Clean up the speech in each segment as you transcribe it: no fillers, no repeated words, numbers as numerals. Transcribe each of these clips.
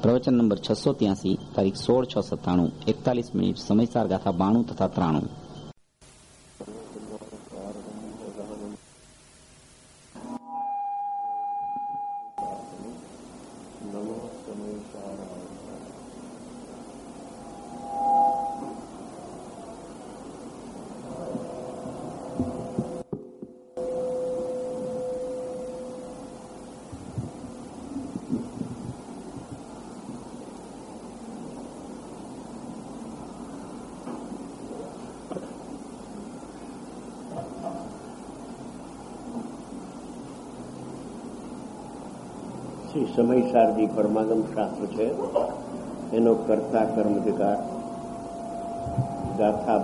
પ્રવચન નંબર 683, તારીખ 16/6/97, 41 મિનિટ, સમયસાર ગાથા 92 તથા 93. સમયસારજી પરમાગમ શાસ્ત્ર છે, એનો કર્તા કર્મધિકાર ગાથા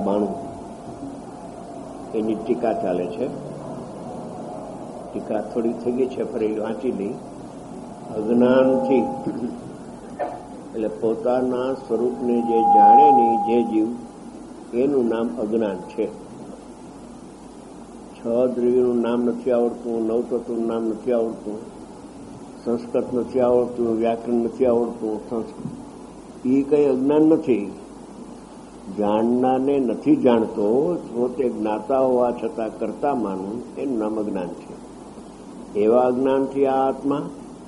92 એની ટીકા ચાલે છે. ટીકા થોડી થઈ ગઈ છે, ફરી વાંચી લઈ. અજ્ઞાનથી એટલે પોતાના સ્વરૂપને જે જાણે નહીં જે જીવ, એનું નામ અજ્ઞાન છે. 6 દ્રવ્યનું નામ નથી આવડતું, 9 તત્વનું નામ નથી આવડતું, સંસ્કૃત નથી આવડતું, વ્યાકરણ નથી આવડતું. એ કઈ અજ્ઞાન નથી. જાણનારને નથી જાણતો, પોતે જ્ઞાતા હોવા છતાં કરતા માનું, એનું નામ અજ્ઞાન છે. એવા અજ્ઞાનથી આ આત્મા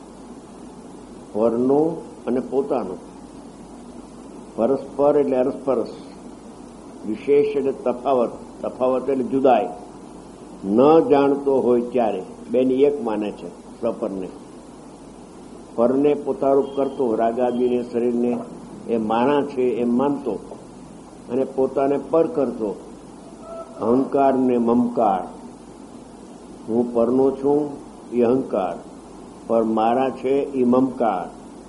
પરનો અને પોતાનો, પરસ્પર એટલે અરસપરસ, વિશેષ એટલે તફાવત, તફાવત એટલે જુદાઈ, ન જાણતો હોય ત્યારે બેની એક માને છે. સપરને પરને પોતારૂપ કરતો, રાગાદીને શરીરને એ માણા છે એમ માનતો, અને પોતાને પર કરતો. અહંકાર ને મમકાર, હું પરનો છું એ અહંકાર, પર મારા છે એ મમકાર.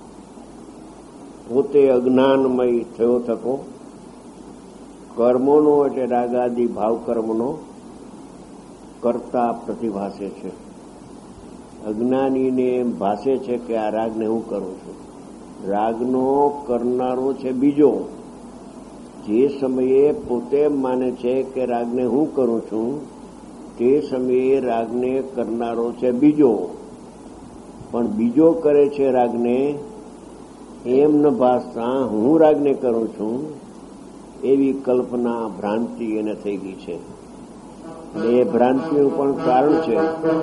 પોતે અજ્ઞાનમય થયો થકો, કર્મોનો એટલે રાગાદી ભાવ કર્મનો કરતા પ્રતિભાસે છે. અજ્ઞાનીને એમ ભાસે છે કે આ રાગને હું કરું છું. રાગનો કરનારો છે બીજો. જે સમયે પોતે માને છે કે રાગને હું કરું છું, તે સમયે રાગને કરનારો છે બીજો. પણ બીજો કરે છે રાગને એમ ન ભાસતા હું રાગને કરું છું, એવી કલ્પના, ભ્રાંતિ એને થઈ ગઈ છે. એ ભ્રાંતિનું પણ કારણ છે.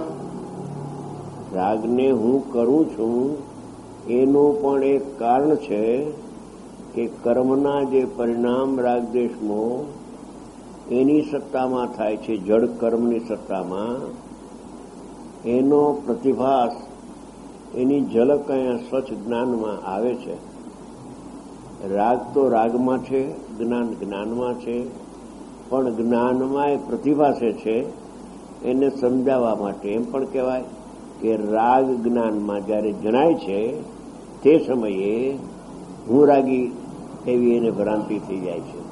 રાગને હું કરું છું એનું પણ એક કારણ છે કે કર્મના જે પરિણામ રાગદ્વેષમાં એની સત્તામાં થાય છે, જડ કર્મની સત્તામાં, એનો પ્રતિભાસ, એની ઝલક અહીંયા સ્વચ્છ જ્ઞાનમાં આવે છે. રાગ તો રાગમાં છે, જ્ઞાન જ્ઞાનમાં છે, પણ જ્ઞાનમાં એ પ્રતિભાસે છે. એને સમજાવવા માટે એમ પણ કહેવાય કે રાગ જ્ઞાનમાં જયારે જણાય છે તે સમયે હું રાગી એવી એને ભ્રાંતિ થઈ જાય છે.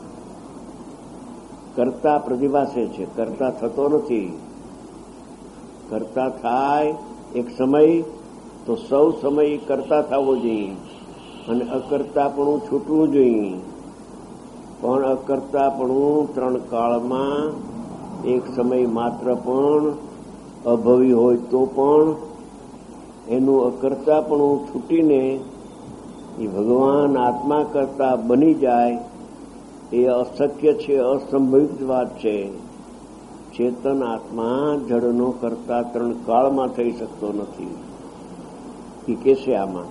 કરતા પ્રતિભાસે છે, કરતા થતો નથી. કરતા થાય એક સમય તો સૌ સમય કરતા થવો જોઈએ, અને અકર્તાપણું છૂટવું જોઈએ. પણ અકર્તાપણું 3 કાળમાં એક સમય માત્ર પણ અભવી હોય તો પણ એનું અકર્તાપણું છૂટીને એ ભગવાન આત્મા કરતા બની જાય એ અશક્ય છે, અસંભવિત વાત છે. ચેતન આત્મા જડનો કરતા 3 કાળમાં થઈ શકતો નથી. એ કેશે આમાં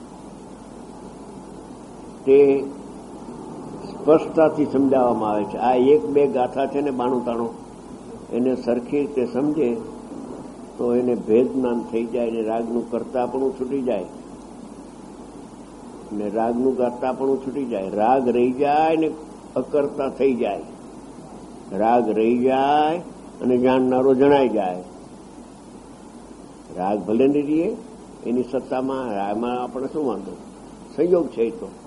તે સ્પષ્ટતાથી સમજાવવામાં આવે છે. આ 1-2 ગાથા છે ને 92-93, એને સરખી રીતે સમજે તો એને ભેદ જ્ઞાન થઈ જાય ને રાગનું કરતાપણું છૂટી જાય, ને રાગનું કરતાપણું છૂટી જાય. રાગ રહી જાય ને અકર્તા થઈ જાય. રાગ રહી જાય અને જાણનારો જણાઈ જાય. રાગ ભલે નહીં રહીએ એની સત્તામાં, રાગમાં આપણે શું વાંધો, સંયોગ છે. એ તો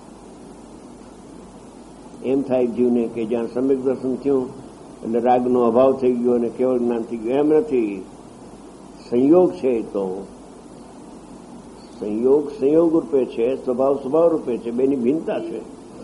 એમ થાય જીવને કે જ્યાં સમ્યક દર્શન થયું એટલે રાગનો અભાવ થઈ ગયો અને કેવળ જ્ઞાન થઈ ગયું, એમ નથી. સંયોગ છે. તો સંયોગ સંયોગ રૂપે છે, સ્વભાવ સ્વભાવ રૂપે છે, બેની ભિન્નતા છે.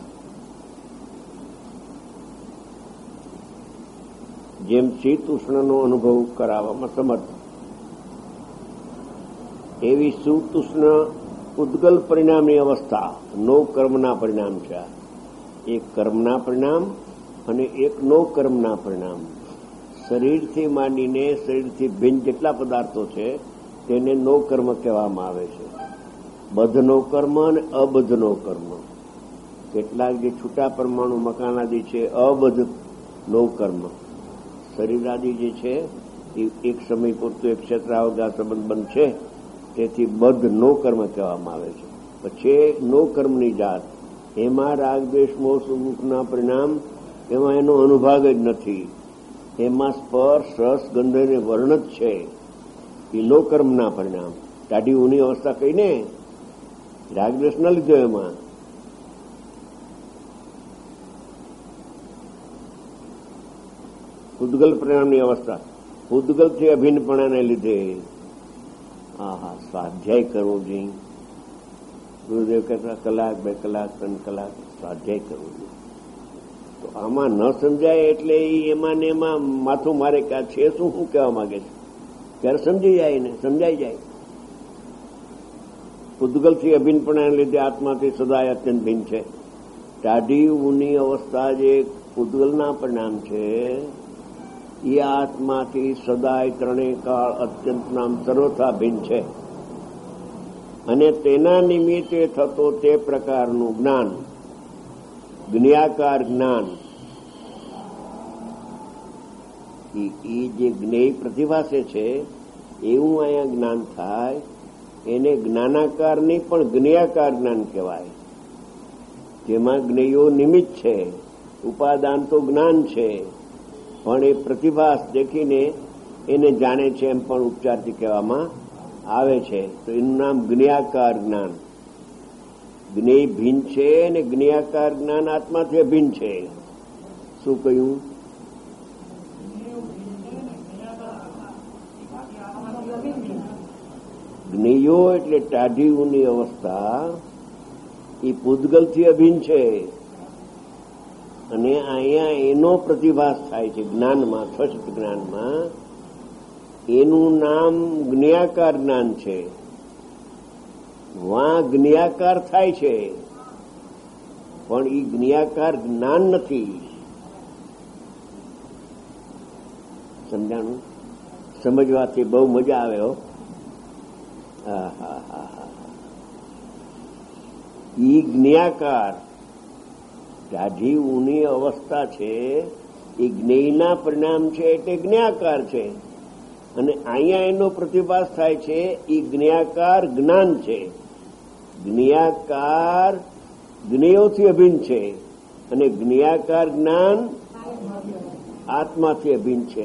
જેમ શીત ઉષ્ણનો અનુભવ કરાવવામાં સમર્થ, એવી સુત ઉષ્ણ ઉદ્ગલ પરિણામની અવસ્થા 9 કર્મના પરિણામ છે. એક કર્મના પરિણામ અને એક નો કર્મના પરિણામ. શરીરથી માંડીને શરીરથી ભિન્ન જેટલા પદાર્થો છે તેને નો કર્મ કહેવામાં આવે છે. બધનો કર્મ અને અબધનો કર્મ. કેટલાક જે છૂટા પરમાણુ મકાનાદિ છે અબધ નો કર્મ. શરીરાદિ જે છે એ એક સમય પૂરતું એક ક્ષેત્રાવગા સંબંધ બંધ છે, તેથી બદ્ધ નો કર્મ કહેવામાં આવે છે. પછી નો કર્મની જાત, એમાં રાગ દ્વેષ મોહ સુખના પરિણામ, એમાં એનો અનુભાગ જ નથી. એમાં સ્પર્શ રસ ગંધ અને વર્ણ જ છે. એ નો કર્મના પરિણામ. ટાઢી ઊની અવસ્થા કહીને રાગ દ્વેષ ન લીધો. એમાં ઉદ્ગલ પરિણામની અવસ્થા ઉદ્ગલથી અભિન્નપણાને લીધે સ્વાધ્યાય કરવો જોઈએ. ગુરુદેવ કહેતા કલાક 2 કલાક 3 કલાક સ્વાધ્યાય કરવો જોઈએ. તો આમાં ન સમજાય એટલે એમાં ને એમાં માથું મારે કે આ છે શું કહેવા માંગે છે. ત્યારે સમજી જાય ને સમજાઈ જાય. ઉદ્ગલથી અભિન્નપણાને લીધે આત્માથી સદાય અત્યંત ભિન્ન છે. ટાઢી ઊની અવસ્થા જે ઉદ્ગલના પરિણામ છે એ આત્માથી સદાય ત્રણેય કાળ અત્યંત નામ સર્વથા ભિન્ન છે. અને તેના નિમિત્તે થતો તે પ્રકારનું જ્ઞાન, જ્ઞાકાર જ્ઞાન, એ જે જ્ઞેય પ્રતિભાસે છે એવું અહીંયા જ્ઞાન થાય, એને જ્ઞાનાકાર નહીં પણ જ્ઞાકાર જ્ઞાન કહેવાય. જેમાં જ્ઞેયો નિમિત્ત છે, ઉપાદાન તો જ્ઞાન છે, પણ એ પ્રતિભાસ દેખીને એને જાણે છે એમ પણ ઉપચારથી કહેવામાં આવે છે. તો એનું નામ જ્ઞાકાર જ્ઞાન. જ્ઞેય ભિન્ન છે અને જ્ઞાકાર જ્ઞાન આત્માથી અભિન્ન છે. શું કહ્યું? જ્ઞેયો એટલે ટાઢી ઊની અવસ્થા એ પૂદગલથી અભિન્ન છે. અને અહીંયા એનો પ્રતિભાસ થાય છે જ્ઞાનમાં, સ્વચ્છ જ્ઞાનમાં. એનું નામ જ્ઞાકાર જ્ઞાન છે. વાં જ્ઞાકાર થાય છે પણ એ જ્ઞાકાર જ્ઞાન નથી. સમજાણું? સમજવાથી બહુ મજા આવે. હો, ઈ જ્ઞાકાર ટાઢી ઊની અવસ્થા છે એ જ્ઞેયના પરિણામ છે એટલે જ્ઞાકાર છે. અને અહીંયા એનો પ્રતિભાસ થાય છે એ જ્ઞાકાર જ્ઞાન છે. જ્ઞાકાર જ્ઞેયોથી અભિન્ન છે અને જ્ઞાકાર જ્ઞાન આત્માથી અભિન્ન છે.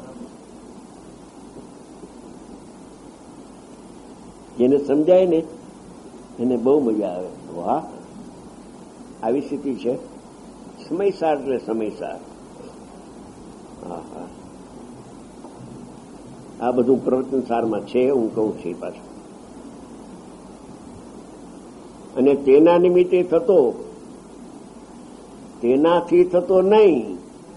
જેને સમજાય ને એને બહુ મજા આવે. વાહ, આવી સ્થિતિ છે. સમયસાર એટલે સમયસાર. આ બધું પ્રવચન સારમાં છે, હું કહું છું પાછું. અને તેના નિમિત્તે થતો, તેનાથી થતો નહીં,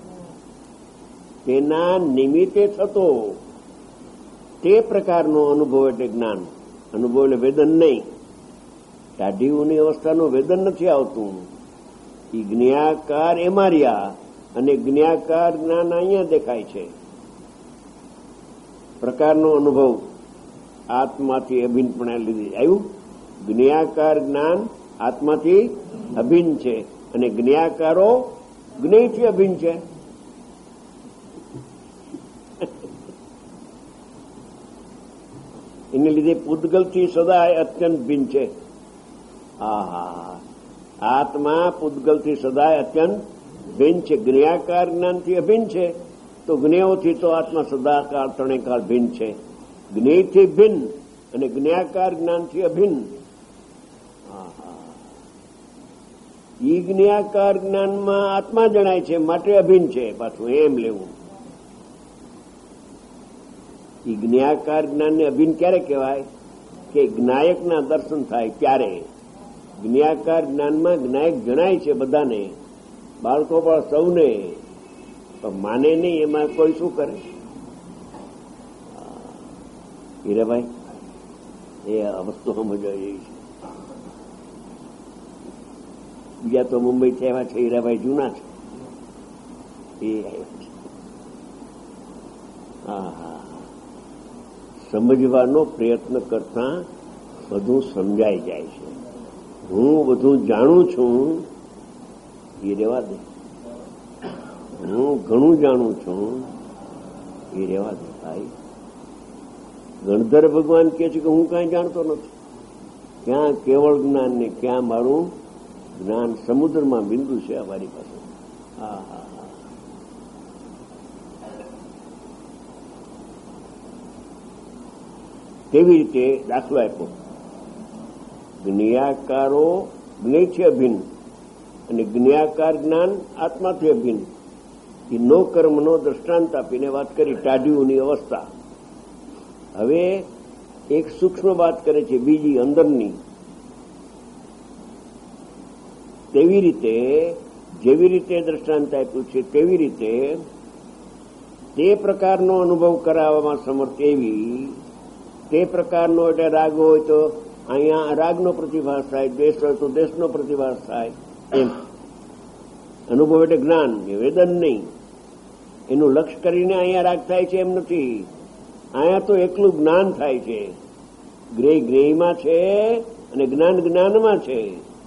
તેના નિમિત્તે થતો તે પ્રકારનો અનુભવ એટલે જ્ઞાન. અનુભવ એટલે વેદન નહીં. ટાઢી ઊની અવસ્થાનું વેદન નથી આવતું. એ જ્ઞાકાર એમાં રહ્યા અને જ્ઞાકાર જ્ઞાન અહીંયા દેખાય છે. પ્રકારનો અનુભવ આત્માથી અભિન્નપણે લીધી આવ્યું. જ્ઞાકાર જ્ઞાન આત્માથી અભિન્ન છે અને જ્ઞાકારો જ્ઞેયથી અભિન્ન છે. એને લીધે પૂદગલથી સદાય અત્યંત ભિન્ન છે. આત્મા પૂદગલથી સદાય અત્યંત ભિન્ન છે. જ્ઞાકાર જ્ઞાનથી અભિન્ન છે તો જ્ઞેયોથી તો આત્મા સદાકાળ ત્રણેયકાળ ભિન્ન છે. જ્ઞેયથી ભિન્ન અને જ્ઞાકાર જ્ઞાનથી અભિન્ન. ઈ જ્ઞાકાર જ્ઞાનમાં આત્મા જણાય છે માટે અભિન્ન છે. પાછું એમ લેવું. ઈ જ્ઞાકાર જ્ઞાનને અભિન્ન ક્યારે કહેવાય? કે જ્ઞાયકના દર્શન થાય ત્યારે. જ્ઞાકાર જ્ઞાનમાં જ્ઞાયક જણાય છે બધાને, બાળકો પણ સૌને, પણ માને નહીં. એમાં કોઈ શું કરે? હીરાભાઈ, એ વસ્તુ સમજવા જેવી છે. બીજા તો મુંબઈથી આવ્યા છે, હીરાભાઈ જૂના છે, એ આવ્યા છે. હા, સમજવાનો પ્રયત્ન કરતા બધું સમજાઈ જાય છે. હું બધું જાણું છું એ રહેવા દે, હું ઘણું જાણું છું એ રહેવા દે ભાઈ. ગણધર ભગવાન કહે છે કે હું કાંઈ જાણતો નથી. ક્યાં કેવળ જ્ઞાન ને ક્યાં મારું જ્ઞાન? સમુદ્રમાં બિંદુ છે અમારી પાસે. હા હા હા. તેવી રીતે દાખલો આપ્યો, જ્ઞેયાકારો જ્ઞેયથી અભિન્ન અને જ્ઞેયાકાર જ્ઞાન આત્માથી અભિન્ન. એ નો કર્મનો દ્રષ્ટાંત આપીને વાત કરી ટાઢીઓની અવસ્થા. હવે એક સૂક્ષ્મ વાત કરે છે, બીજી અંદરની. તેવી રીતે જેવી રીતે દ્રષ્ટાંત આપ્યું છે તેવી રીતે તે પ્રકારનો અનુભવ કરાવવામાં સમર્થ એવી, તે પ્રકારનો એટલે રાગ હોય તો અહીંયા રાગનો પ્રતિભાસ થાય, દ્વેષ હોય તો દ્વેષનો પ્રતિભાસ થાય. એમ અનુભવ એટલે જ્ઞાન, નિવેદન નહીં. એનું લક્ષ્ય કરીને અહીંયા રાગ થાય છે એમ નથી. અહીંયા તો એકલું જ્ઞાન થાય છે. જ્ઞેય જ્ઞેયમાં છે અને જ્ઞાન જ્ઞાનમાં છે.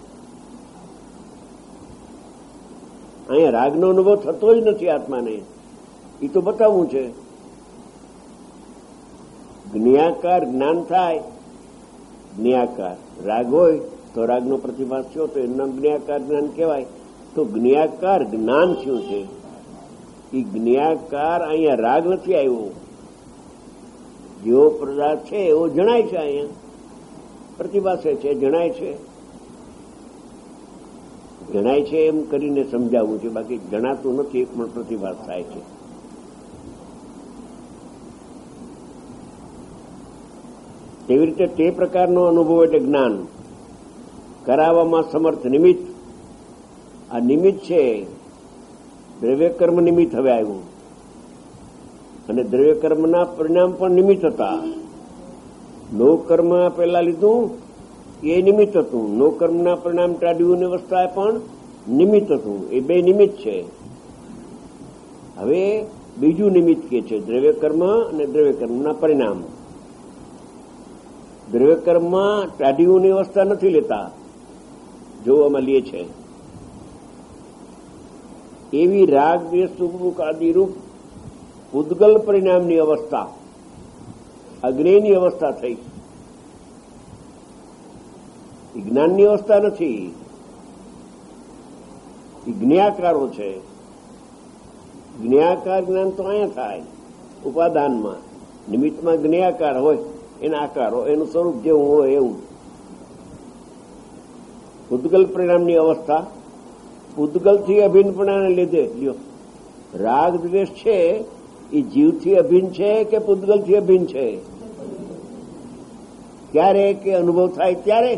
અહીંયા રાગનો અનુભવ થતો જ નથી આત્માને. એ તો બતાવવું છે. જ્ઞેયાકાર જ્ઞાન થાય, જ્ઞેયાકાર રાગ હોય તો રાગનો પ્રતિભાસ થયો તો એનું જ્ઞેયાકાર જ્ઞાન કહેવાય. તો જ્ઞેયાકાર જ્ઞાન શું છે? એ જ્ઞેયાકાર અહીંયા રાગ નથી આવ્યો. જેવો પદાર્થ છે એવો જણાય છે, અહીંયા પ્રતિભાસે છે, જણાય છે. જણાય છે એમ કરીને સમજાવવું છે, બાકી જણાતું નથી, એક પણ પ્રતિભાસ થાય છે. તેવી રીતે તે પ્રકારનો અનુભવ એટલે જ્ઞાન કરાવવામાં સમર્થ નિમિત્ત. આ નિમિત્ત છે, દ્રવ્યકર્મ નિમિત્ત હવે આવ્યું, અને દ્રવ્યકર્મના પરિણામ પણ નિમિત્ત હતા. નો કર્મ પહેલા લીધું એ નિમિત્ત હતું, નો કર્મના પરિણામ ટાઢીઓની અવસ્થા પણ નિમિત્ત હતું. એ બે નિમિત્ત છે. હવે બીજું નિમિત્ત કે છે દ્રવ્યકર્મ અને દ્રવ્યકર્મના પરિણામ. દ્રવ્યકર્મમાં ટાઢીઓની અવસ્થા નથી લેતા, જોવામાં લે છે. એવી રાગ દ્વેષ સુખ આદિરૂપ ઉદ્ગલ પરિણામની અવસ્થા, અગ્નિની અવસ્થા થઈ. જ્ઞાનની અવસ્થા નથી, જ્ઞેયાકારો છે. જ્ઞેયાકાર જ્ઞાન તો અહીંયા થાય ઉપાદાનમાં. નિમિત્તમાં જ્ઞેયાકાર હોય, એના આકારો, એનું સ્વરૂપ જેવું હોય એવું. ઉદ્ગલ પરિણામની અવસ્થા ઉદ્ગલથી અભિન્નપણાને લીધે લ્યો. રાગ દ્વેષ છે એ જીવથી અભિન્ન છે કે પૂતગલથી અભિન્ન છે? ક્યારે કે અનુભવ થાય ત્યારે?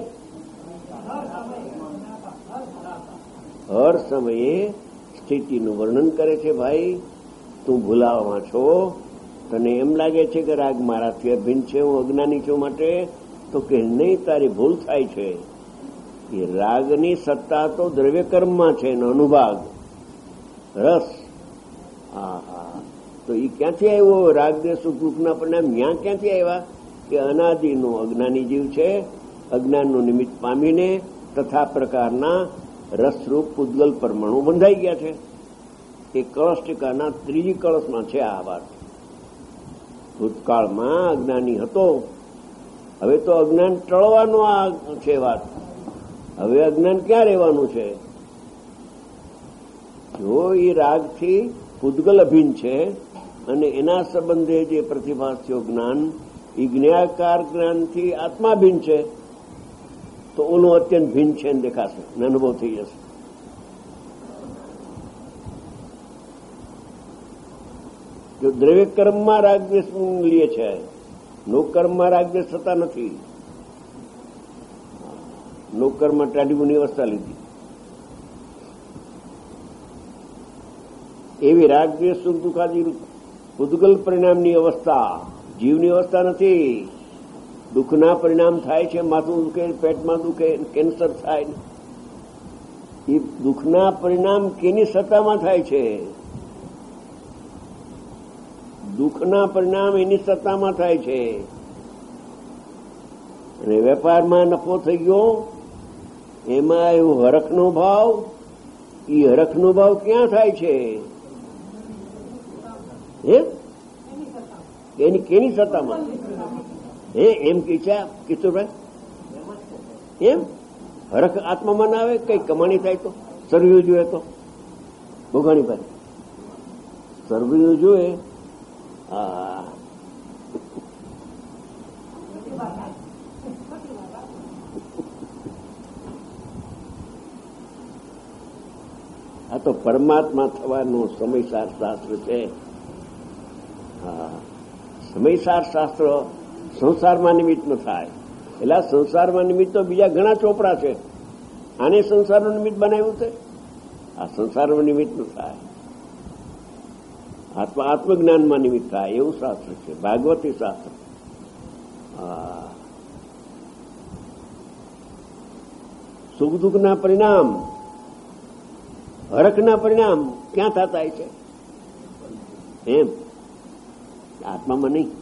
હર સમયે સ્થિતિનું વર્ણન કરે છે. ભાઈ, તું ભૂલાવામાં છો, તને એમ લાગે છે કે રાગ મારાથી અભિન્ન છે, હું અજ્ઞાની છું માટે, તો કે નહીં, તારી ભૂલ થાય છે. એ રાગની સત્તા તો દ્રવ્યકર્મમાં છે, એનો અનુભાગ રસ. તો એ ક્યાંથી આવ્યો? રાગ દ્વેષ સુખ દુઃખના પરિણામ ત્યાં ક્યાંથી આવ્યા? કે અનાદિનું અજ્ઞાની જીવ છે, અજ્ઞાનનું નિમિત્ત પામીને તથા પ્રકારના રસરૂપ પૂતગલ પરમાણુ બંધાઈ ગયા છે. એ કળશ ટીકાના ત્રીજી કળશમાં છે આ વાત. ભૂતકાળમાં અજ્ઞાની હતો, હવે તો અજ્ઞાન ટળવાનું આ છે વાત. હવે અજ્ઞાન ક્યાં રહેવાનું છે? જો એ રાગથી પૂતગલ અભિન્ન છે અને એના સંબંધે જે પ્રતિભાસ થયો જ્ઞાન, એ જ્ઞેયાકાર જ્ઞાનથી આત્મા ભિન્ન છે, તો ઓનું અત્યંત ભિન્ન છે ને દેખાશે, અનુભવ થઈ જશે. જો દ્રવ્ય કર્મમાં રાગદ્વેષ લે છે, લોકર્મમાં રાગદ્વેષ થતા નથી. લોકર્મમાં ટાઢીની અવસ્થા લીધી. એવી રાગદ્વેષ સુખ દુઃખાદી પૂતગલ પરિણામની અવસ્થા જીવની અવસ્થા નથી. દુઃખના પરિણામ થાય છે, માથું દુખે, પેટમાં દુખે, કેન્સર થાય, એ દુઃખના પરિણામ કેની સત્તામાં થાય છે? દુઃખના પરિણામ એની સત્તામાં થાય છે. અને વેપારમાં નફો થઈ ગયો, એમાં એવો હરખનો ભાવ, એ હરખનો ભાવ ક્યાં થાય છે? એની કેની સત્તામાં? એમ કે છે કિશોરભાઈ? એમ હરખ આત્મામાં ના આવે? કઈ કમાણી થાય તો સરવીઓ જોઈએ તો ભોગાણીભાઈ સરવીઓ જોઈએ. હા, આ તો પરમાત્મા થવાનું સમયસાર શાસ્ત્ર છે. હા, સમયસાર શાસ્ત્ર સંસારમાં નિમિત્ત ન થાય. એટલે સંસારમાં નિમિત્ત તો બીજા ઘણા ચોપડા છે. આને સંસારનું નિમિત્ત બનાવ્યું છે. આ સંસારમાં નિમિત્ત ન થાય. આત્મજ્ઞાનમાં નિમિત્ત થાય એવું શાસ્ત્ર છે, ભાગવતી શાસ્ત્ર. સુખ દુઃખના પરિણામ, હરખના પરિણામ ક્યાં થતા છે? એમ આત્મામાં નહીં.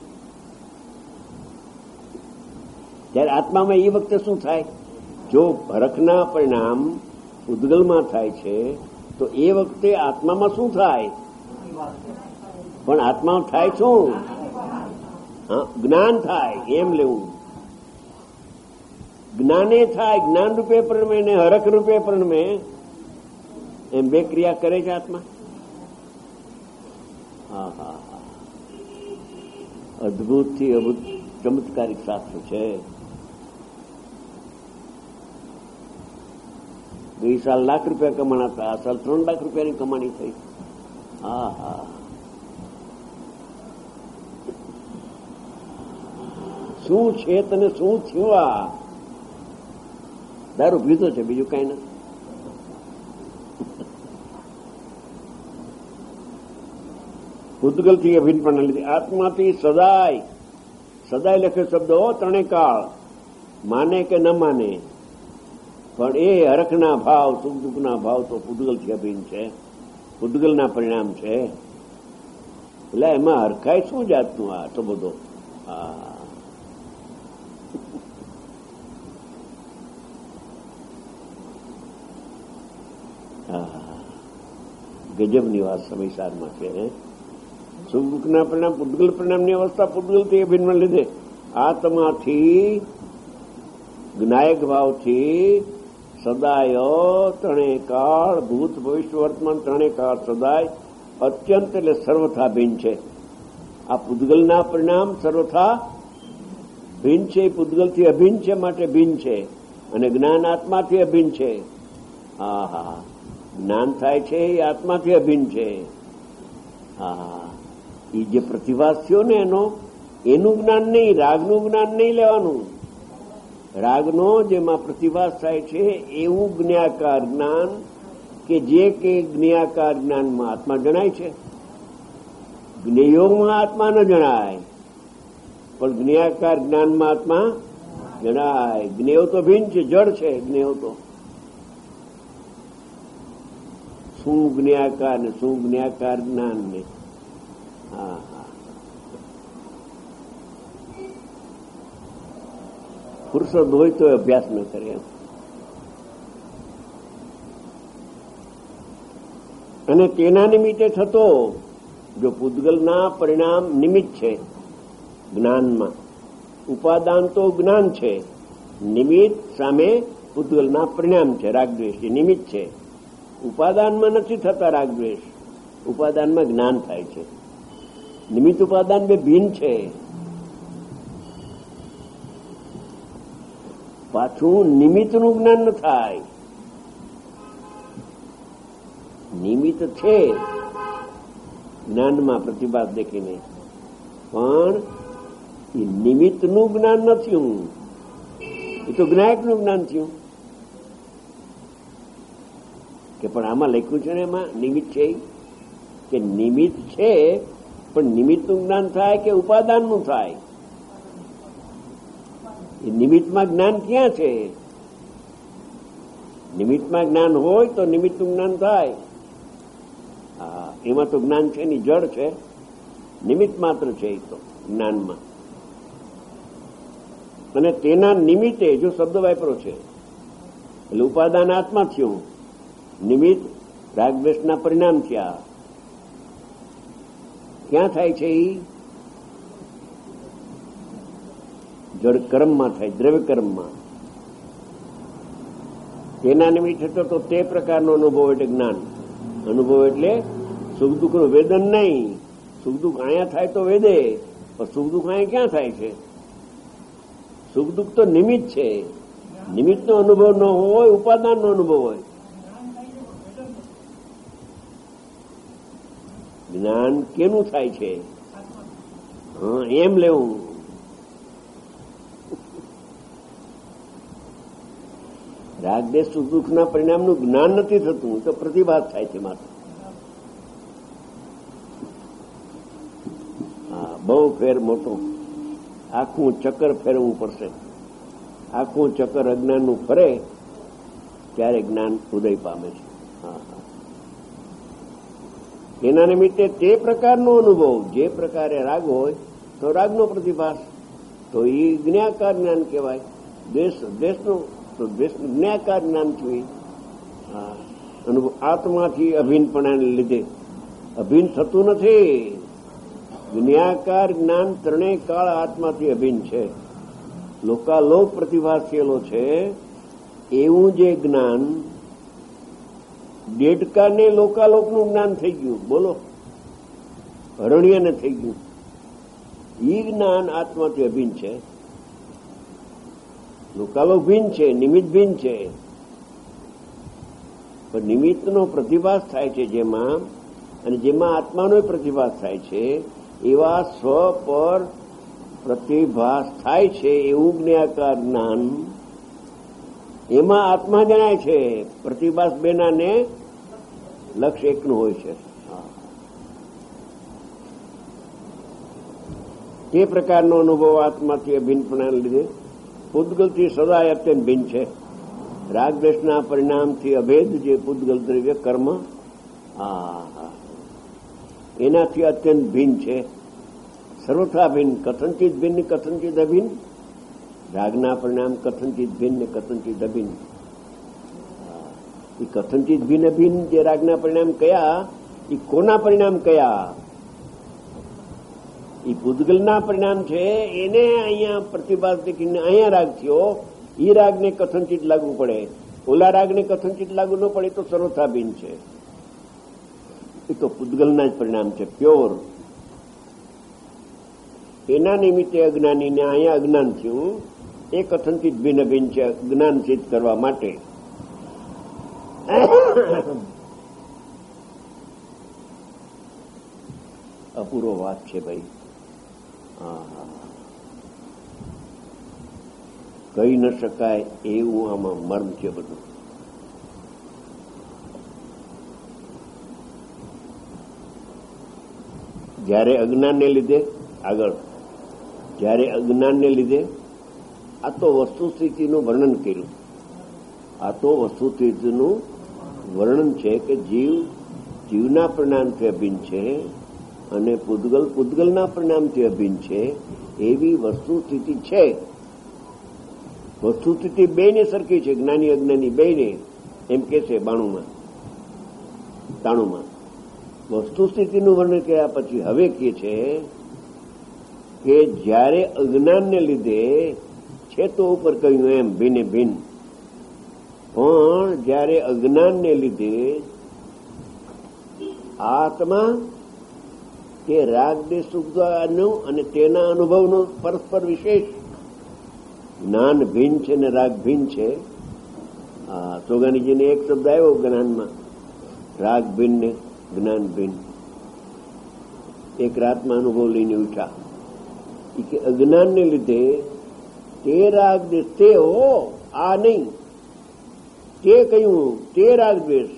ત્યારે આત્મામાં એ વખતે શું થાય? જો હરખના પરિણામ ઉદ્ગલમાં થાય છે તો એ વખતે આત્મામાં શું થાય? પણ આત્મા થાય શું? જ્ઞાન થાય. એમ લેવું, જ્ઞાને થાય. જ્ઞાન રૂપે પરિણમે ને હરખ રૂપે પરિણમે, એમ બે ક્રિયા કરે છે આત્મા. હા હા હા, અદભુત થી અદભુત ચમત્કારિક શાસ્ત્ર છે. ગઈ સાલ લાખ રૂપિયા કમાણા હતા, આ સાલ 3 લાખ રૂપિયાની કમાણી થઈ. હા હા, શું છે તને? શું થયું? આ દારૂ પીધો છે, બીજું કઈ નથી. પૂતગલથી અભિન્નપણા લીધી. આત્માથી સદાય, સદાય લખે શબ્દો ત્રણે કાળ, માને કે ન માને, પણ એ હરખના ભાવ, સુખ દુઃખના ભાવ તો પૂતગલથી અભિન્ન છે, પૂતગલના પરિણામ છે. એટલે એમાં હરખાય શું જાતનું આ તો બધો? ગજબની વાત સમયસારમાં છે. સુખ દુઃખના પરિણામ, પૂતગલ પરિણામની અવસ્થા પૂતગલથી અભિન્ન લીધે આત્માથી, જ્ઞાયક ભાવથી સદાય ત્રણેય કાળ, ભૂત ભવિષ્ય વર્તમાન ત્રણેય કાળ સદાય અત્યંત એટલે સર્વથા ભિન્ન છે. આ પૂતગલના પરિણામ સર્વથા ભિન્ન છે. પૂતગલથી અભિન્ન છે માટે ભિન્ન છે. અને જ્ઞાન આત્માથી અભિન્ન છે. હા હા, જ્ઞાન થાય છે એ આત્માથી અભિન્ન છે. હા, એ જે પ્રતિભાસ થયો ને એનું જ્ઞાન નહીં, રાગનું જ્ઞાન નહીં લેવાનું. રાગનો જેમાં પ્રતિભાસ થાય છે એવું જ્ઞાકાર જ્ઞાન, કે જે કે જ્ઞાકાર જ્ઞાનમાં આત્મા જણાય છે. જ્ઞેયોમાં આત્મા ન જણાય, પણ જ્ઞાકાર જ્ઞાનમાં આત્મા જણાય. જ્ઞેયો તો ભિન્ન છે, જડ છે જ્ઞેયો તો. શું જ્ઞાકાર ને શું જ્ઞાકાર જ્ઞાન ને? હા હા, ફુરસદ હોય તો અભ્યાસ ન કરે. અને તેના નિમિત્તે થતો, જો પૂતગલના પરિણામ નિમિત્ત છે જ્ઞાનમાં, ઉપાદાન તો જ્ઞાન છે, નિમિત્ત સામે પૂતગલના પરિણામ છે, રાગદ્વેષ એ નિમિત્ત છે. ઉપાદાનમાં નથી થતા રાગદ્વેષ, ઉપાદાનમાં જ્ઞાન થાય છે. નિમિત્ત ઉપાદાન બે ભિન્ન છે. પાછું નિમિત્તનું જ્ઞાન ન થાય. નિમિત્ત છે જ્ઞાનમાં પ્રતિભાસ દેખીને, પણ એ નિમિત્તનું જ્ઞાન નથી. એ તો જ્ઞાયકનું જ્ઞાન થયું. કે પણ આમાં લખ્યું છે ને, એમાં નિમિત્ત છે, કે નિમિત્ત છે પણ નિમિત્તનું જ્ઞાન થાય કે ઉપાદાનનું થાય? એ નિમિત્તમાં જ્ઞાન ક્યાં છે? નિમિત્તમાં જ્ઞાન હોય તો નિમિત્તનું જ્ઞાન થાય. એમાં તો જ્ઞાન છે ની જડ છે, નિમિત્ત માત્ર છે એ તો જ્ઞાનમાં. અને તેના નિમિત્તે જો શબ્દ વાપરો છે એટલે ઉપાદાન આત્મા થયું, નિમિત્ત રાગદ્વેષના પરિણામ થયા. ક્યાં થાય છે એ? જડ કર્મમાં થાય, દ્રવ્ય કર્મમાં. તેના નિમિત્તે તો તે પ્રકારનો અનુભવ એટલે જ્ઞાન. અનુભવ એટલે સુખ દુઃખનું વેદન નહીં. સુખ દુઃખ અહીંયા થાય તો વેદે, પણ સુખ દુઃખ અહીંયા ક્યાં થાય છે? સુખ દુઃખ તો નિમિત્ત છે. નિમિત્તનો અનુભવ ન હોય, ઉપાદાનનો અનુભવ હોય. જ્ઞાન કેનું થાય છે? એમ લેવું. રાગદેશ સુખ દુઃખના પરિણામનું જ્ઞાન નથી થતું, તો પ્રતિભાસ થાય છે માત્ર. બહુ ફેર મોટો. આખું ચક્કર ફેરવવું પડશે. આખું ચક્કર અજ્ઞાનનું ફરે ત્યારે જ્ઞાન ઉદય પામે છે. એના નિમિત્તે તે પ્રકારનો અનુભવ, જે પ્રકારે રાગ હોય તો રાગનો પ્રતિભાસ, તો એ જ્ઞાકાર જ્ઞાન કહેવાય. દેશનું તો દેશનું જ્ઞાકાર જ્ઞાન થયું. અનુભવ આત્માથી અભિન્નપણાને લીધે અભિન્ન થતું નથી. જ્ઞાકાર જ્ઞાન ત્રણેય કાળ આત્માથી અભિન્ન છે. લોકાલોક પ્રતિભાસ થયેલો છે. એવું જે જ્ઞાન દેડકાને લોકાલોકનું જ્ઞાન થઈ ગયું, બોલો, હરણિયાને થઈ ગયું. એ જ્ઞાન આત્માથી અભિન્ન છે. લોકાલોક ભિન્ન છે, નિમિત્ત ભિન્ન છે. પણ નિમિત્તનો પ્રતિભાસ થાય છે જેમાં, અને જેમાં આત્માનો પ્રતિભાસ થાય છે, એવા સ્વ પર પ્રતિભાસ થાય છે એવું જ્ઞાકાર જ્ઞાન, એમાં આત્મા જણાય છે. પ્રતિભાસ બેનાને લક્ષ્ય એકનું હોય છે. તે પ્રકારનો અનુભવ આત્માથી અભિન્નપણાને લીધે પૂતગલથી સદાય અત્યંત ભિન્ન છે. રાગદ્વેષના પરિણામથી અભેદ જે પૂતગલ દ્રવ્ય કર્મ, એનાથી અત્યંત ભિન્ન છે. સર્વથા ભિન્ન, કથનચિત ભિન્ન, કથનચિત અભિન્ન. રાગના પરિણામ કથનચિત ભિન્ન, કથનચિત અભિન્ન. એ કથનચિત ભિન્ન અભિન્ન જે રાગના પરિણામ કયા, એ કોના પરિણામ કયા? એ પૂતગલના પરિણામ છે. એને અહીંયા પ્રતિભાસ દેખીને અહીંયા રાગ થયો. એ રાગને કથનચિત લાગુ પડે, ઓલા રાગને કથનચિત લાગુ ન પડે તો સર્વથા ભિન્ન છે. એ તો પૂતગલના જ પરિણામ છે, પ્યોર. એના નિમિત્તે અજ્ઞાનીને અહીંયા અજ્ઞાન થયું. એ કથનચિત ભિન્ન ભિન્ન છે જ્ઞાન સિદ્ધ કરવા માટે. અપૂર્વ વાત છે ભાઈ. કહી ન શકાય એવું આમાં મર્મ છે બધું. જ્યારે અજ્ઞાનને લીધે આગળ, જ્યારે અજ્ઞાનને લીધે આ તો વસ્તુસ્થિતિનું વર્ણન કર્યું. આ તો વસ્તુસ્થિતિનું વર્ણન છે કે જીવના પરિણામથી અભિન્ન છે અને પૂતગલના પરિણામથી અભિન્ન છે. એવી વસ્તુસ્થિતિ છે. વસ્તુસ્થિતિ બેયને સરખી છે, જ્ઞાની અજ્ઞાની બેયને, એમ કે છે 93માં. વસ્તુસ્થિતિનું વર્ણન કર્યા પછી હવે કે છે કે જ્યારે અજ્ઞાનને લીધે છે તો ઉપર કહ્યું એમ ભિન્ન ભિન્ન, પણ જ્યારે અજ્ઞાનને લીધે આત્મા તે રાગદેશ સુખનું અને તેના અનુભવનો પરસ્પર વિશેષ જ્ઞાન ભિન્ન છે ને રાગ ભિન્ન છે. સોગાનીજીને એક શબ્દ આવ્યો જ્ઞાનમાં, રાગ ભિન્ન ને જ્ઞાન ભિન્ન. એક રાતમાં અનુભવ લઈને ઉઠ્યા કે અજ્ઞાનને લીધે તે રાગદેશ, તે હો આ નહીં, તે કહ્યું તે રાગદ્વેષ,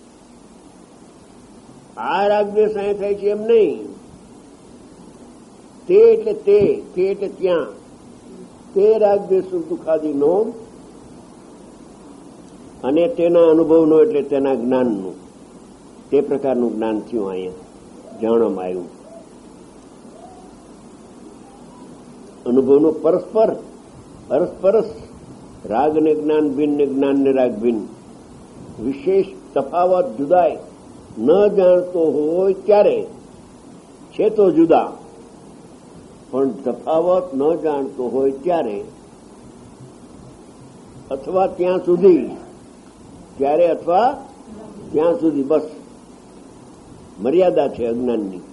આ રાગદ્વેષ અહીંયા થાય છે એમ નહીં. તે એટલે તે એટલે ત્યાં, તે રાગદ્વેષ સુખ દુઃખાદિનો અને તેના અનુભવનો એટલે તેના જ્ઞાનનું, તે પ્રકારનું જ્ઞાન થયું. અહીંયા જાણવામાં આવ્યું. અનુભવનો પરસ્પરસ રાગ ને જ્ઞાન ભિન્ન ને જ્ઞાન ને રાગ ભિન્ન. વિશેષ તફાવત જુદાય ન જાણતો હોય ત્યારે છે તો જુદા, પણ તફાવત ન જાણતો હોય ત્યારે અથવા ત્યાં સુધી, ત્યારે અથવા ત્યાં સુધી, બસ મર્યાદા છે અજ્ઞાનની.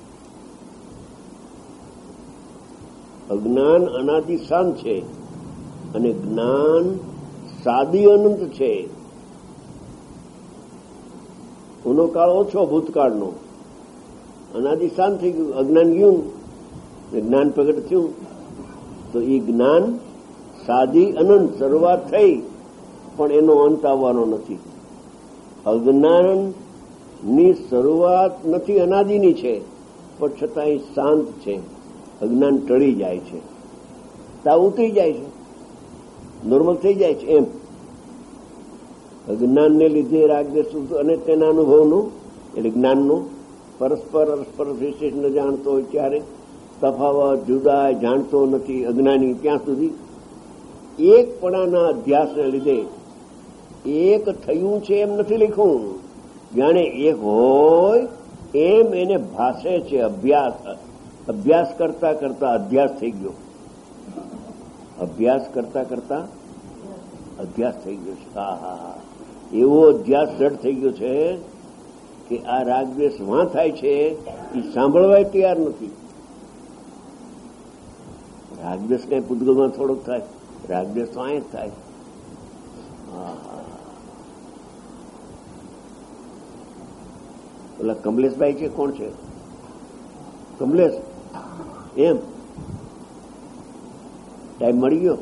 અજ્ઞાન અનાદિ શાંત છે અને જ્ઞાન સાદી અનંત છે. એનો કાળ ઓછો ભૂતકાળનો, અનાદિ શાંત થઈ ગયું. અજ્ઞાન ગયું ને જ્ઞાન પ્રગટ થયું. તો એ જ્ઞાન સાદી અનંત શરૂઆત થઈ, પણ એનો અંત આવવાનો નથી. અજ્ઞાનની શરૂઆત નથી, અનાદિની છે, પણ છતાં એ શાંત છે. અજ્ઞાન ટળી જાય છે, તાવ ઉતરી જાય છે, નોર્મલ થઈ જાય છે. એમ અજ્ઞાનને લીધે રાગદ્વેષ અને તેના અનુભવનું એટલે જ્ઞાનનું પરસ્પર વિશેષ ન જાણતો હોય ત્યારે, તફાવત જુદા જાણતો નથી અજ્ઞાની, ત્યાં સુધી એકપણાના અધ્યાસને લીધે એક થયું છે એમ નથી લખ્યું. જાણે એક હોય એમ એને ભાષે છે. અભ્યાસ કરતા કરતા અધ્યાસ થઈ ગયો. અભ્યાસ કરતા કરતા અધ્યાસ થઈ ગયો છે. હા, એવો અધ્યાસ જડ થઈ ગયો છે કે આ રાગદ્વેષ વાં થાય છે એ સાંભળવાય તૈયાર નથી. રાગદ્વેષ કઈ પૂતગલમાં થોડોક થાય, રાગદ્વેષ તો અહીંયા જ થાય. ઓલા કમલેશભાઈ છે, કોણ છે કમલેશ? એમ ટાઈમ મળી ગયો?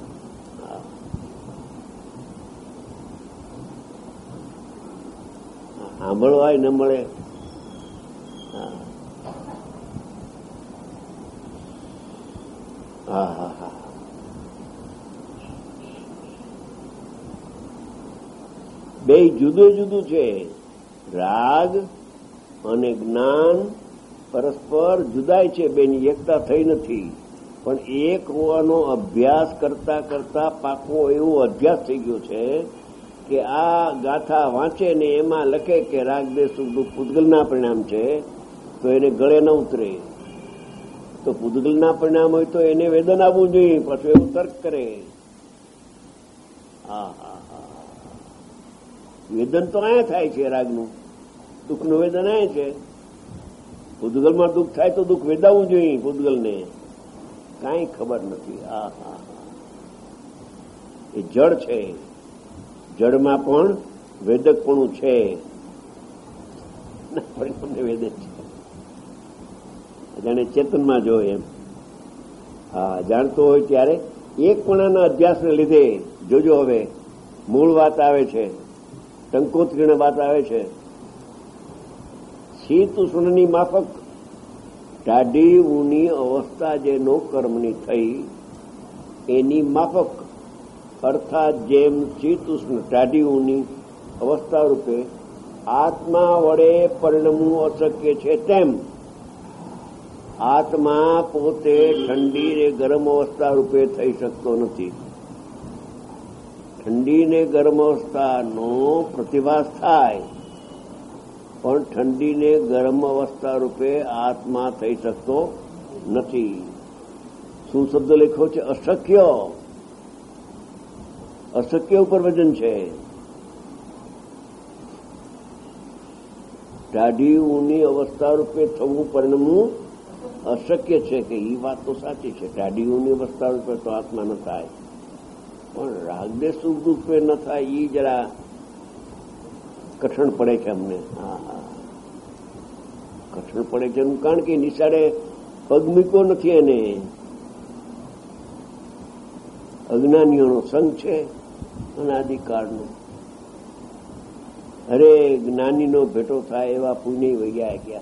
સાંભળવાય ન મળે. હા, બે જુદું જુદું છે. રાગ અને જ્ઞાન પરસ્પર જુદાય છે, બેની એકતા થઈ નથી. પણ એક હોવાનો અભ્યાસ કરતા કરતા પાકો એવો અભ્યાસ થઈ ગયો છે કે આ ગાથા વાંચે ને એમાં લખે કે રાગદ્વેષ સુખ દુઃખ પૂતગલના પરિણામ છે, તો એને ગળે ન ઉતરે. તો પૂતગલના પરિણામ હોય તો એને વેદન આવવું જોઈએ, પાછું એવું તર્ક કરે. વેદન તો અહીંયા થાય છે, રાગનું દુઃખનું વેદન અહીંયા છે. પૂતગલમાં દુઃખ થાય તો દુઃખ વેદાવવું જોઈએ પૂતગલને. કાંઈ ખબર નથી. એ જડ છે, જડમાં પણ વેદકપણું છે. પરિણામને વેદક છે. જાણે ચેતનમાં જો એમ. જાણતો હોય ત્યારે એકપણાના અભ્યાસને લીધે જોજો. હવે મૂળ વાત આવે છે, ટંકોત્રીણ વાત આવે છે. શીત ઉષ્ણની માફક ટાઢી ઊની અવસ્થા જે નો કર્મની થઈ એની માફક, અર્થાત જેમ શીત ઉષ્ણ ટાઢી ઊની અવસ્થા રૂપે આત્મા વડે પરિણમવું અશક્ય છે, તેમ આત્મા પોતે ઠંડી ને ગરમ અવસ્થા રૂપે થઈ શકતો નથી. ઠંડી ને ગરમ અવસ્થાનો પ્રતિભાસ થાય, પણ ઠંડીને ગરમ અવસ્થા રૂપે આત્મા થઈ શકતો નથી. શું શબ્દ લખ્યો છે? અશક્ય. અશક્ય ઉપર વજન છે. ટાઢી ઊની અવસ્થા રૂપે થવું, પરિણમવું અશક્ય છે. કે એ વાત તો સાચી છે. ટાઢી ઊની અવસ્થા રૂપે તો આત્મા ન થાય, પણ રાગદ્વેષ સુખ રૂપે ન થાય એ જરા કઠણ પડે છે અમને. કઠણ પડે છે કારણ કે નિશાળે પગ મૂક્યો નથી. એને અજ્ઞાનીઓનો સંગ છે અનાદિકાળનો. અરે જ્ઞાનીનો ભેટો થાય એવા પુણ્ય વૈયા ગયા.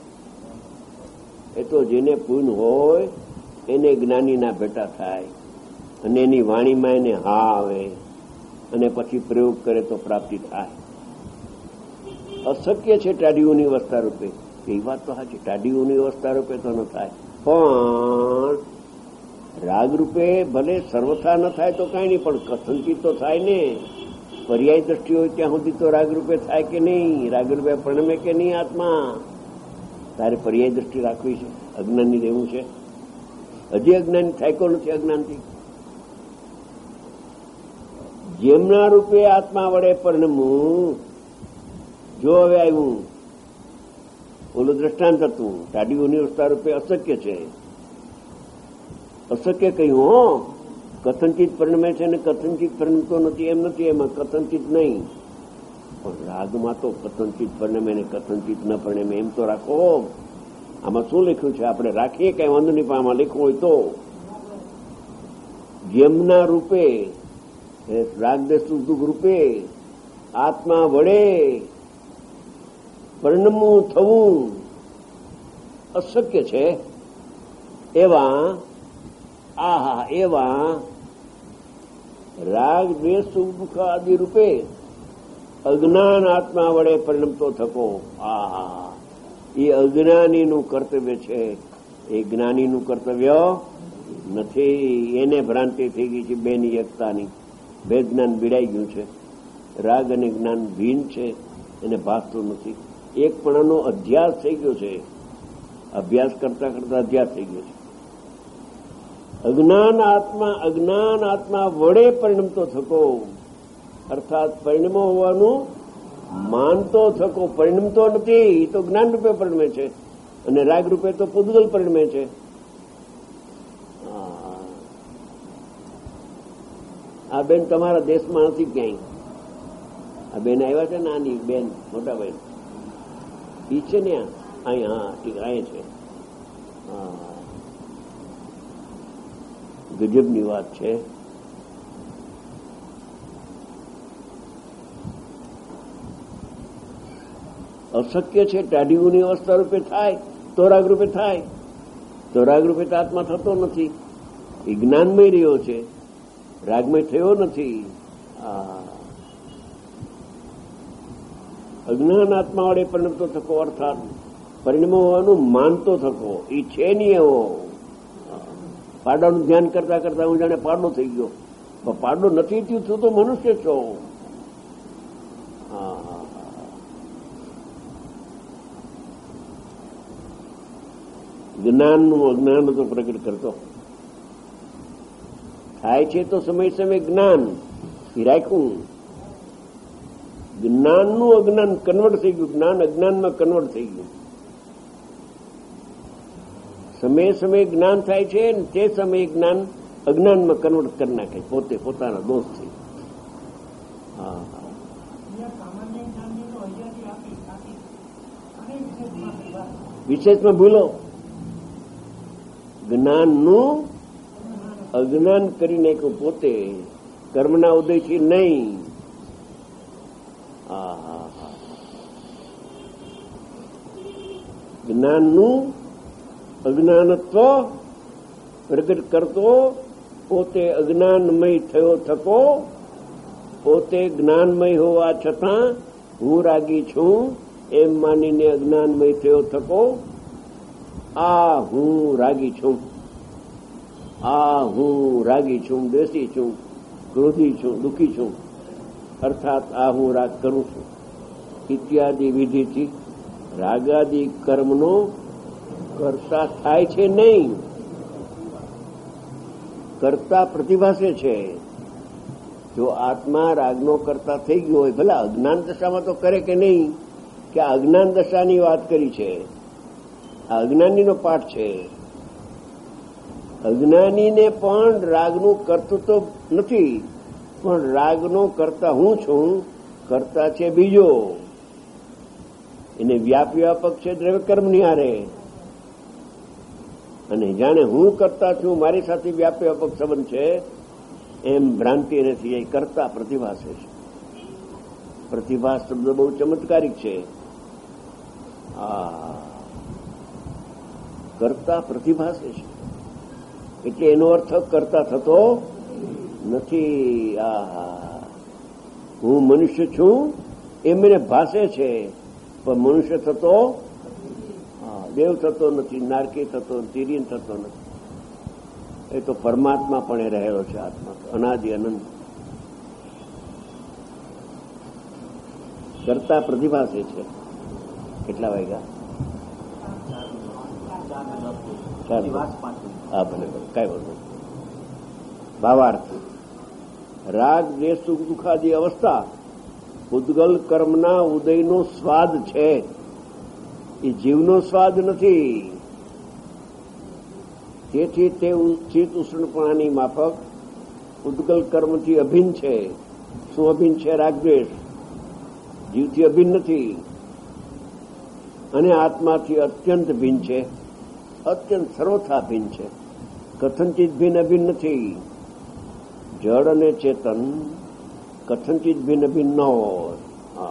એ તો જેને પુણ્ય હોય એને જ્ઞાનીના ભેટા થાય, અને એની વાણીમાં એને હા આવે, અને પછી પ્રયોગ કરે તો પ્રાપ્તિ થાય. અશક્ય છે ટાઢીઓની અવસ્થા રૂપે. એ વાત તો સાચી, ટાઢીઓની અવસ્થા રૂપે તો ન થાય, પણ રાગ રૂપે ભલે સર્વથા ન થાય તો કઈ નહીં, પણ કથનચિત તો થાય ને. પર્યાય દ્રષ્ટિ હોય ત્યાં સુધી તો રાગ રૂપે થાય કે નહીં? રાગ રૂપે પરણમે કે નહીં આત્મા? તારે પર્યાય દ્રષ્ટિ રાખવી છે, અજ્ઞાની રહેવું છે. હજી અજ્ઞાની થાય કો નથી અજ્ઞાનથી. જેમના રૂપે આત્મા વડે પરણમું, જો હવે આવ્યું ઓલું દ્રષ્ટાંત હતું, ટાઢીઓની અવસ્થા રૂપે અશક્ય છે. અશક્ય કહ્યું હો, કથનચિત પરિણમે છે ને કથનચિત પરિણમતો નથી એમ નથી, એમાં કથનચિત નહીં, પણ રાગમાં તો કથનચિત પરિણમે ને કથનચિત ન પરિણમે એમ તો રાખો. આમાં શું લખ્યું છે? આપણે રાખીએ કઈ વાંધો નહીં, પણ આમાં લખવું હોય તો જેમના રૂપે રાગદેશ દુઃખ રૂપે આત્મા વડે પરિણમવું થવું અશક્ય છે એવા રાગ દ્વેષ સુખ દુઃખ આદિ રૂપે અજ્ઞાન આત્મા વડે પરિણમતો થકો. એ અજ્ઞાનીનું કર્તવ્ય છે, એ જ્ઞાનીનું કર્તવ્ય નથી. એને ભ્રાંતિ થઈ ગઈ છે બેની એકતાની. બે જ્ઞાન બીડાઈ ગયું છે. રાગ અને જ્ઞાન ભીન છે, એને ભાસતું નથી. એકપણાનો અધ્યાસ થઈ ગયો છે, અભ્યાસ કરતા કરતા અધ્યાસ થઈ ગયો છે. અજ્ઞાન આત્મા વડે પરિણમતો થકો, અર્થાત પરિણમો હોવાનું માનતો થકો. પરિણમતો નથી, એ તો જ્ઞાન રૂપે પરિણમે છે, અને રાગ રૂપે તો પૂદગલ પરિણમે છે. આ બેન તમારા દેશમાં નથી ક્યાંય. આ બેન આવ્યા છે ને, આની બેન મોટા બેન ઈ છે ને અહીંયા, ઠીક અહીંયા છે. ગજબની વાત છે. અશક્ય છે ટાઢીઓની અવસ્થા રૂપે થાય તો રાગ રૂપે થાય, તો રાગ રૂપે તો આત્મા થતો નથી. એ જ્ઞાનમય રહ્યો છે, રાગમય થયો નથી. અજ્ઞાન આત્મા વડે પરિણમતો થકો, અર્થાત પરિણમો હોવાનું માનતો થકો. એ છે નહીં એવો. પાડાનું ધ્યાન કરતા કરતા હું જાણે પાડો થઈ ગયો. પાડો નથી થયું, તું તો મનુષ્ય છો. જ્ઞાનનું અજ્ઞાન તો પ્રગટ કરતો થાય છે, તો સમય સમય જ્ઞાન રાખ્યું. જ્ઞાનનું અજ્ઞાન કન્વર્ટ થઈ ગયું, જ્ઞાન અજ્ઞાનમાં કન્વર્ટ થઈ ગયું. સમયે સમયે જ્ઞાન થાય છે, તે સમયે જ્ઞાન અજ્ઞાનમાં કન્વર્ટ કરી નાખે, પોતે પોતાના દોષથી. વિશેષમાં ભૂલો જ્ઞાનનું અજ્ઞાન કરી નાખ્યું પોતે, કર્મના ઉદયથી નહીં. જ્ઞાનનું અજ્ઞાનત્વ પ્રગટ કરતો પોતે અજ્ઞાનમય થયો થકો. પોતે જ્ઞાનમય હોવા છતાં હું રાગી છું એમ માનીને અજ્ઞાનમય થયો થકો. હું રાગી છું, હું રાગી છું, દ્વેષી છું, ક્રોધી છું, દુઃખી છું, અર્થાત હું રાગ કરું છું ઇત્યાદિ વિધિથી રાગાદિ કર્મનો કરતા થાય છે નહીં. કરતા પ્રતિભાસે છે. જો આત્મા રાગનો કરતા થઈ ગયો હોય, ભલા અજ્ઞાન દશામાં તો કરે કે નહીં, કે અજ્ઞાન દશાની વાત કરી છે. આ અજ્ઞાનીનો પાઠ છે. અજ્ઞાનીને પણ રાગનું કર્તૃત્વ નથી, પણ રાગનો કરતા હું છું, કરતા છે બીજો. એને વ્યાપક છે દ્રવ્ય કર્મની હારે, અને જાણે હું કરતા છું, મારી સાથે વ્યાપક સંબંધ છે એમ ભ્રાંતિ નથી. એ કરતા પ્રતિભાસે છે. પ્રતિભાસ શબ્દ બહુ ચમત્કારિક છે. કરતા પ્રતિભાસે છે એટલે એનો અર્થ કરતા થતો નથી. હું મનુષ્ય છું એ મને ભાસે છે, પણ મનુષ્ય થતો, દેવ થતો નથી, નારકી થતો, તિર્યન થતો નથી. એ તો પરમાત્મા પણ રહેલો છે. આત્મા તો અનાદિ અનંત કરતા પ્રતિભાસે છે. કેટલા વાગ્યા? 4. હા, ભલે ભલે, કઈ વાંધો નહીં. ભાવાર્થ: રાગ, દ્વેષ, સુખ દુઃખાદી અવસ્થા ઉદ્ગલ કર્મના ઉદયનો સ્વાદ છે. એ જીવનો સ્વાદ નથી. તેથી તે ચિત્ત ઉષ્ણપણાની માફક ઉદ્ગલ કર્મથી અભિન્ન છે. શું અભિન્ન છે? રાગદ્વેષ જીવથી અભિન્ન નથી અને આત્માથી અત્યંત ભિન્ન છે. અત્યંત સર્વથા ભિન્ન છે. કથનચિત ભિન્ન અભિન્ન નથી. જળ અને ચેતન કથનચિત ભિન્ન ભિન્ન ન હોય.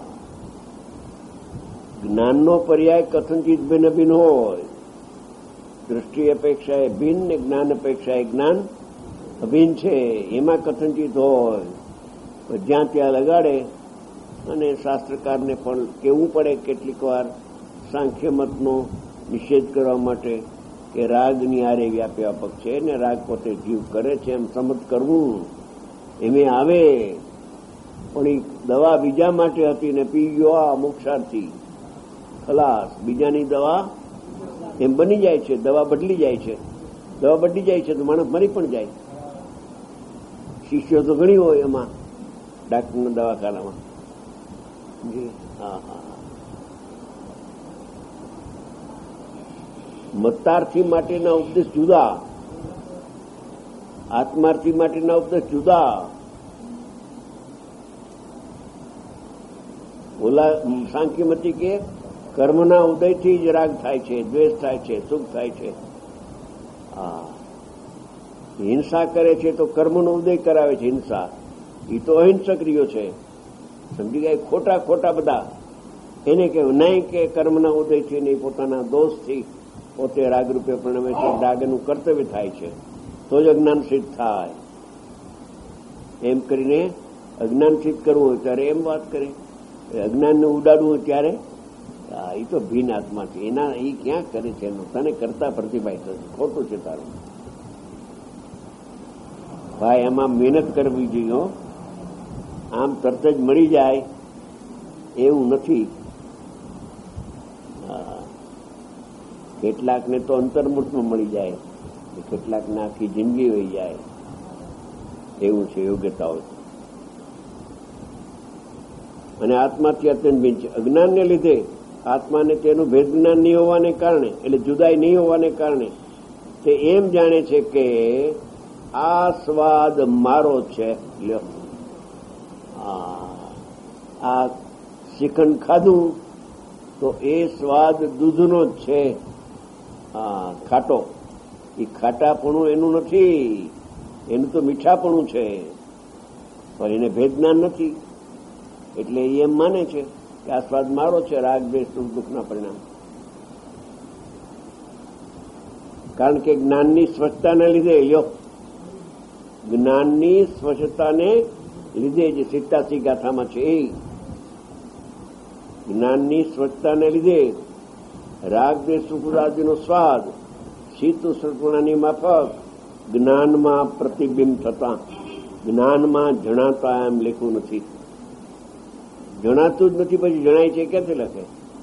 જ્ઞાનનો પર્યાય કથનચિત ભિન્ન ભિન્ન હોય. દૃષ્ટિ અપેક્ષાએ ભિન્ન ને જ્ઞાન અપેક્ષાએ જ્ઞાન અભિન્ન છે. એમાં કથનચિત હોય. જ્યાં ત્યાં લગાડે અને શાસ્ત્રકારને પણ કહેવું પડે કેટલીક વાર સાંખ્ય મતનો નિષેધ કરવા માટે કે રાગની આરે વ્યાપક છે ને રાગ પોતે જીવ કરે છે એમ સમજ કરવું. એમે આવે પણ એ દવા બીજા માટે હતી ને પી ગયો આ મોક્ષાર્થી ખલાસ. બીજાની દવા એમ બની જાય છે. દવા બદલી જાય છે. દવા બદલી જાય છે તો માણસ મરી પણ જાય. શિષ્યો તો ઘણી હોય એમાં ડાક્ટરના દવાખાનામાં. મતાર્થી માટેના ઉપદેશ જુદા, આત્માર્થી માટેના ઉપદેશ જુદા. ઓલા સાંખ્યમતી કે કર્મના ઉદયથી જ રાગ થાય છે, દ્વેષ થાય છે, સુખ થાય છે. હિંસા કરે છે તો કર્મનો ઉદય કરાવે છે. હિંસા એ તો અહિંસક રહ્યો છે. સમજી ગયા? ખોટા ખોટા બધા એને કહેવું નહીં કે કર્મના ઉદયથી નહીં, પોતાના દોષથી પોતે રાગરૂપે પ્રણમે છે. રાગનું કર્તવ્ય થાય છે તો જ અજ્ઞાન સિદ્ધ થાય. એમ કરીને અજ્ઞાન સિદ્ધ કરવું હોય ત્યારે એમ વાત કરી, અજ્ઞાનને ઉડાડવું હોય ત્યારે એ તો ભીન આત્મા છે. એના એ ક્યાં કરે છે? એનું તને કરતા પ્રતિભાય થશે. ખોટું છે તારું ભાઈ. એમાં મહેનત કરવી જોઈએ. આમ તરત જ મળી જાય એવું નથી. કેટલાકને તો અંતર્મુખમાં મળી જાય, કેટલાકને આખી જિંદગી વહી જાય. એવું છે યોગ્યતાઓ. અને આત્માથી અત્યંત ભિન્ન છે. અજ્ઞાનને લીધે આત્માને તેનું ભેદ જ્ઞાન નહીં હોવાને કારણે, એટલે જુદાઈ નહીં હોવાને કારણે તે એમ જાણે છે કે આ સ્વાદ મારો છે. લ્યો, આ શ્રીખંડ ખાધું તો એ સ્વાદ દૂધનો જ છે. ખાટો, એ ખાટાપણું એનું નથી, એનું તો મીઠાપણું છે, પણ એને ભેદ જ્ઞાન નથી. એટલે એ એમ માને છે કે આ સ્વાદ મારો છે. રાગ, દ્વેષ, સુખ દુઃખના પરિણામ. કારણ કે જ્ઞાનની સ્વચ્છતાને લીધે, જ્ઞાનની સ્વચ્છતાને લીધે જે 87 ગાથામાં છે એ જ્ઞાનની સ્વચ્છતાને લીધે રાગ, દ્વેષ, સુખ આદિનો સ્વાદ શીત ઉષ્ણપણાની માફક જ્ઞાનમાં પ્રતિબિંબ થતા, જ્ઞાનમાં જણાતા એમ લખ્યું નથી. જણાતું જ નથી, પછી જણાય છે ક્યાંથી લખે?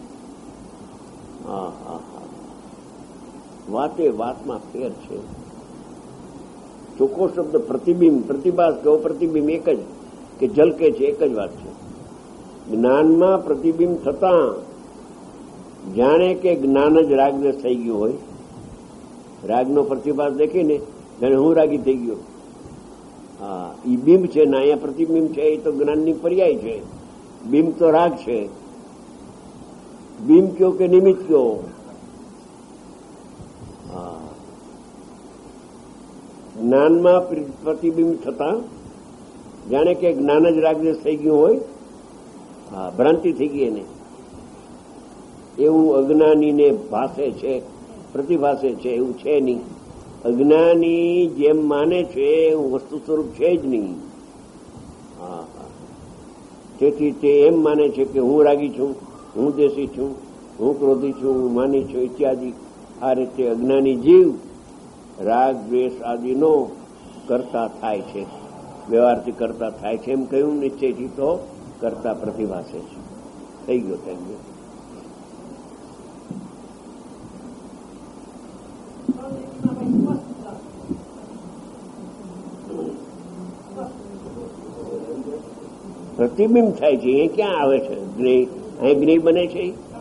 વાતે વાતમાં ફેર છે. ચોખ્ખો શબ્દ પ્રતિબિંબ, પ્રતિભાસ કે પ્રતિબિંબ એક જ, કે ઝલકે છે, એક જ વાત છે. જ્ઞાનમાં પ્રતિબિંબ થતા જાણે કે જ્ઞાન જ રાગદ્વેષ થઈ ગયો હોય. રાગનો પ્રતિભાસ દેખીને જાણે હું રાગી થઈ ગયો. એ બિંબ છે ને અહીંયા પ્રતિબિંબ છે. એ તો જ્ઞાનની પર્યાય છે. બિંબ તો રાગ છે. બિંબ કયો કે નિમિત્ત કયો, જ્ઞાનમાં પ્રતિબિંબ થતા જાણે કે જ્ઞાન જ રાગદ્વેષ થઈ ગયું હોય. ભ્રાંતિ થઈ ગઈ એને, એવું અજ્ઞાનીને ભાષે છે, પ્રતિભાષે છે. એવું છે નહીં. અજ્ઞાની જેમ માને છે એવું વસ્તુ સ્વરૂપ છે જ નહીં. તેથી તે એમ માને છે કે હું રાગી છું, હું દેશી છું, હું ક્રોધી છું, હું માની છું ઇત્યાદિ. આ રીતે અજ્ઞાની જીવ રાગ દ્વેષ આદિનો કરતા થાય છે, વ્યવહારથી કરતા થાય છે. એમ કહ્યું નિશ્ચયથી તો કરતા પ્રતિભાસે છે. થઈ ગયો ટાઈમ. પ્રતિબિંબ થાય છે. એ ક્યાં આવે છે જ્ઞેય? અહીં જ્ઞેય બને છે.